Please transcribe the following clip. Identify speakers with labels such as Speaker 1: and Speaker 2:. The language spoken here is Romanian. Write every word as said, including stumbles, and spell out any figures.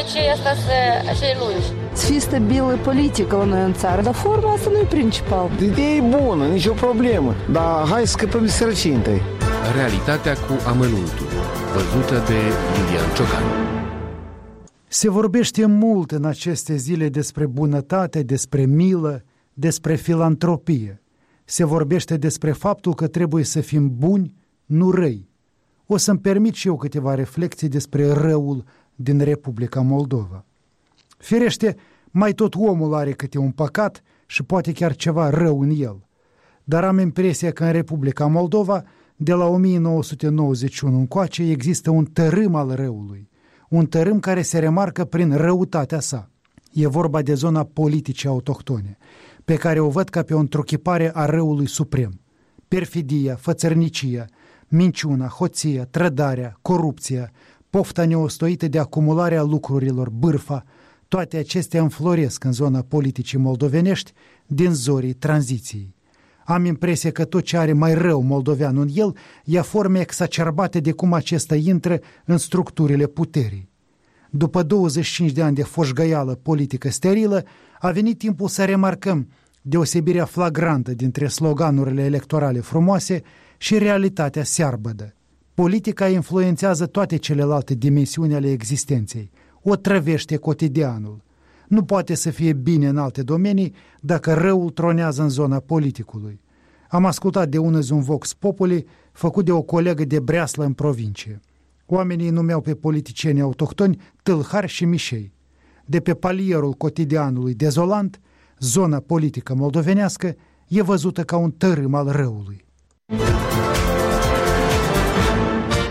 Speaker 1: ce asta să așa e lungi.
Speaker 2: Să fie stabilă politică la noi în țară, dar forma asta nu e principal.
Speaker 3: Ideea e bună, nicio problemă, dar hai să scăpăm de sărăcie întâi.
Speaker 4: Realitatea cu amănuntul, văzută de Lilian Ciocan.
Speaker 5: Se vorbește mult în aceste zile despre bunătate, despre milă, despre filantropie. Se vorbește despre faptul că trebuie să fim buni, nu răi. O să-mi permit și eu câteva reflexii despre răul din Republica Moldova. Firește, mai tot omul are câte un păcat și poate chiar ceva rău în el. Dar am impresia că în Republica Moldova, de la o mie nouă sute nouăzeci și unu încoace, există un tărâm al răului. Un tărâm care se remarcă prin răutatea sa. E vorba de zona politice autohtone, pe care o văd ca pe o întruchipare a răului suprem. Perfidia, fățărnicia, minciuna, hoția, trădarea, corupția, pofta neostoită de acumularea lucrurilor, bârfa, toate acestea înfloresc în zona politicii moldovenești din zorii tranziției. Am impresia că tot ce are mai rău moldoveanul în el ia forme exacerbate de cum acesta intră în structurile puterii. După douăzeci și cinci de ani de foșgăială politică sterilă, a venit timpul să remarcăm deosebirea flagrantă dintre sloganurile electorale frumoase și realitatea searbădă. Politica influențează toate celelalte dimensiuni ale existenței, o trăvește cotidianul. Nu poate să fie bine în alte domenii dacă răul tronează în zona politicului. Am ascultat de unăzi un vox populi făcut de o colegă de Breaslă în provincie. Oamenii numeau pe politicieni autohtoni tâlhari și mișei. De pe palierul cotidianului dezolant, zona politică moldovenească e văzută ca un tărâm al răului.